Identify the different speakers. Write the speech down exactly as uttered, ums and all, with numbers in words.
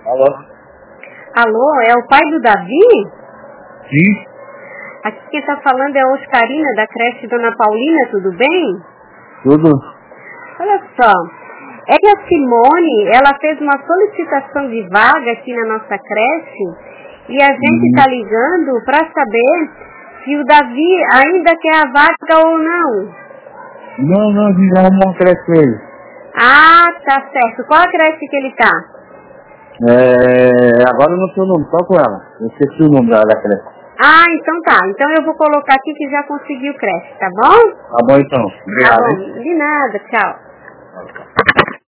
Speaker 1: Alô?
Speaker 2: Alô, é o pai do Davi?
Speaker 1: Sim.
Speaker 2: Aqui quem está falando é a Oscarina, da creche Dona Paulina, tudo bem?
Speaker 1: Tudo?
Speaker 2: Olha só, é que a Simone, ela fez uma solicitação de vaga aqui na nossa creche e a gente está
Speaker 1: Uhum.
Speaker 2: ligando para saber se o Davi ainda quer a vaga ou não.
Speaker 1: Não, não, a gente já arrumou uma creche com ele.
Speaker 2: Ah, tá certo. Qual a creche que ele tá?
Speaker 1: É, agora eu não sei o nome, só com ela. Eu esqueci o nome da, da creche.
Speaker 2: Ah, então tá. Então eu vou colocar aqui que já conseguiu creche, tá bom?
Speaker 1: Tá bom então.
Speaker 2: Tá
Speaker 1: Obrigado, hein?
Speaker 2: bom. De nada, tchau.